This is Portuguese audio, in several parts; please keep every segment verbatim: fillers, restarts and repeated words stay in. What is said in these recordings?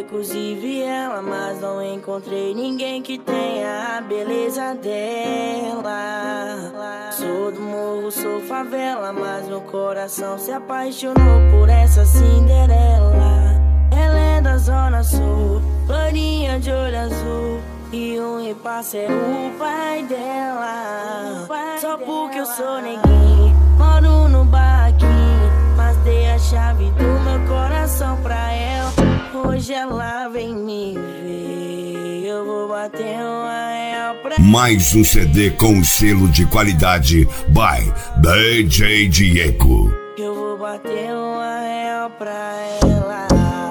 becos e viela, mas não encontrei ninguém que tenha a beleza dela. Sou do morro, sou favela, mas meu coração se apaixonou por essa Cinderela. Ela é da zona sul, loirinha de olho azul, e o impasse é o pai dela. Só porque eu sou neguinho, moro no barraquinho, mas dei a chave do meu coração pra ela. Hoje ela vem me ver, eu vou bater uma real pra ela. Mais um C D com selo de qualidade by D J Diego. Eu vou bater uma real pra ela.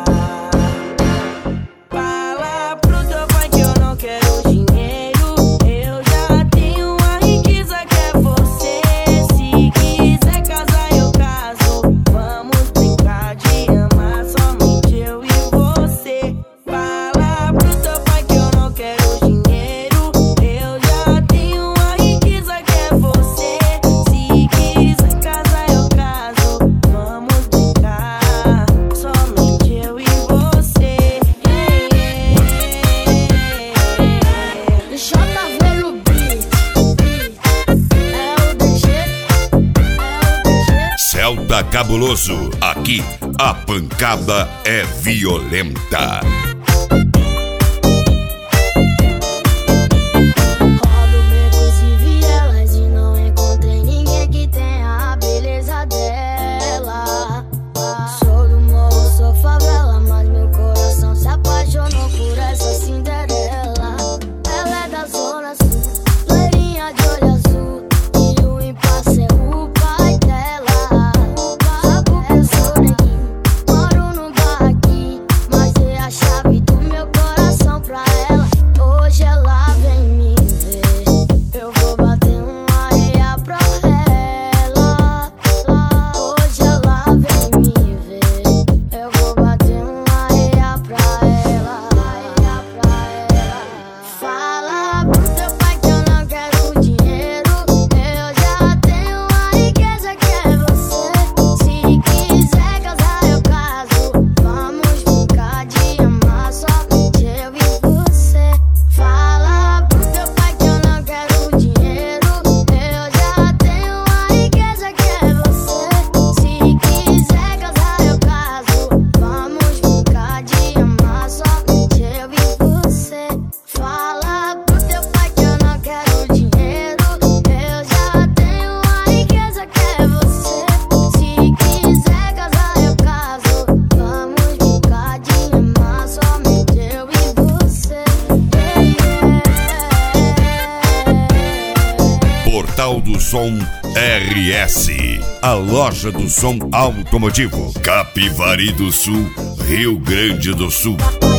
Fala pro teu pai que eu não quero dinheiro, eu já tenho uma riqueza que é você. Se quiser casar eu caso, vamos brincar de amar somente eu e você. Fala pro teu pai que eu não quero dinheiro, eu já tenho uma riqueza que é você. Se quiser casar eu caso, vamos brincar somente eu e você. J V no beat, é o D G, é o D G. Celta Cabuloso, aqui a pancada é violenta. Rodo becos e vielas e não encontrei ninguém que tenha a beleza dela. Sou do morro, sou favela, mas meu coração se apaixonou por essa Cinderela. Ela é da zona sul, loirinha de olho azul, e o impasse é o pai dela. Só porque eu sou neguinho, moro no barraquinho, mas dei a chave do meu coração pra ela. Hoje ela vem me ver, eu vou bater uma real pra ela. Hoje ela vem me ver, eu vou bater uma real pra ela. Fala pro teu pai que eu não quero dinheiro, eu já tenho uma riqueza que é você. Se quiser casar eu caso, vamos brincar de amar somente eu e você. Fala pro teu pai que eu não quero dinheiro, eu já tenho uma riqueza que é você. Se quiser casar eu caso, vamos brincar de amar somente eu e você. Fala pro teu pai que eu não quero dinheiro, eu já tenho uma riqueza que é você. Se quiser casar eu caso, vamos brincar de amar somente eu e você. Portal do Som R S, a loja do som automotivo, Capivari do Sul, Rio Grande do Sul.